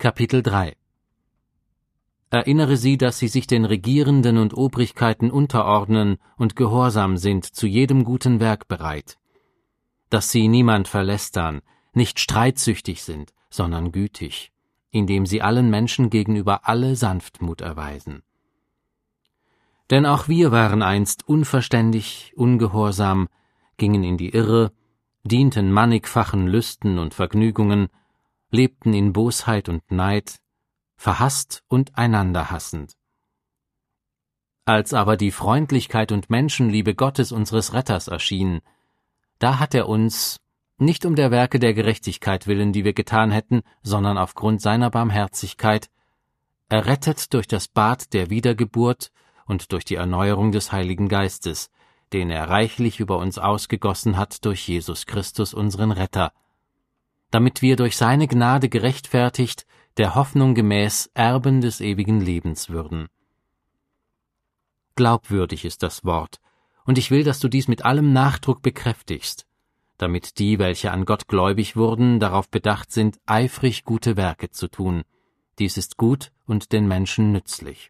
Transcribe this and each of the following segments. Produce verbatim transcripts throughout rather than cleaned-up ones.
Kapitel drei. Erinnere sie, dass sie sich den Regierenden und Obrigkeiten unterordnen und gehorsam sind, zu jedem guten Werk bereit. Dass sie niemand verlästern, nicht streitsüchtig sind, sondern gütig, indem sie allen Menschen gegenüber alle Sanftmut erweisen. Denn auch wir waren einst unverständig, ungehorsam, gingen in die Irre, dienten mannigfachen Lüsten und Vergnügungen, lebten in Bosheit und Neid, verhasst und einander hassend. Als aber die Freundlichkeit und Menschenliebe Gottes unseres Retters erschien, da hat er uns, nicht um der Werke der Gerechtigkeit willen, die wir getan hätten, sondern aufgrund seiner Barmherzigkeit, errettet durch das Bad der Wiedergeburt und durch die Erneuerung des Heiligen Geistes, den er reichlich über uns ausgegossen hat durch Jesus Christus, unseren Retter, damit wir durch seine Gnade gerechtfertigt, der Hoffnung gemäß Erben des ewigen Lebens würden. Glaubwürdig ist das Wort, und ich will, dass du dies mit allem Nachdruck bekräftigst, damit die, welche an Gott gläubig wurden, darauf bedacht sind, eifrig gute Werke zu tun. Dies ist gut und den Menschen nützlich.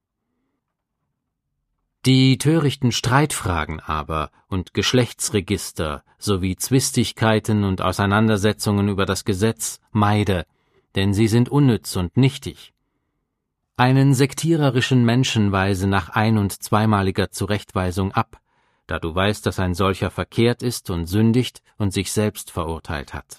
Die törichten Streitfragen aber und Geschlechtsregister sowie Zwistigkeiten und Auseinandersetzungen über das Gesetz meide, denn sie sind unnütz und nichtig. Einen sektiererischen Menschen weise nach ein- und zweimaliger Zurechtweisung ab, da du weißt, dass ein solcher verkehrt ist und sündigt und sich selbst verurteilt hat.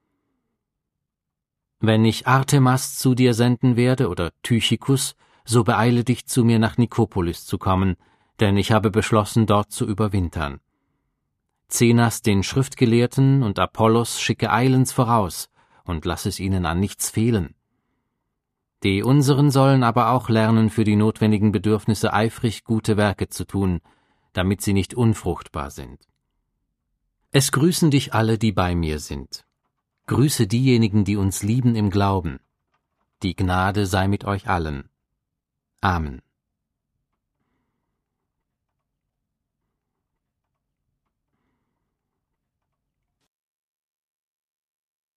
Wenn ich Artemas zu dir senden werde oder Tychikus, so beeile dich, zu mir nach Nikopolis zu kommen, denn ich habe beschlossen, dort zu überwintern. Zenas den Schriftgelehrten und Apollos schicke eilends voraus, und lass es ihnen an nichts fehlen. Die unseren sollen aber auch lernen, für die notwendigen Bedürfnisse eifrig gute Werke zu tun, damit sie nicht unfruchtbar sind. Es grüßen dich alle, die bei mir sind. Grüße diejenigen, die uns lieben im Glauben. Die Gnade sei mit euch allen. Amen.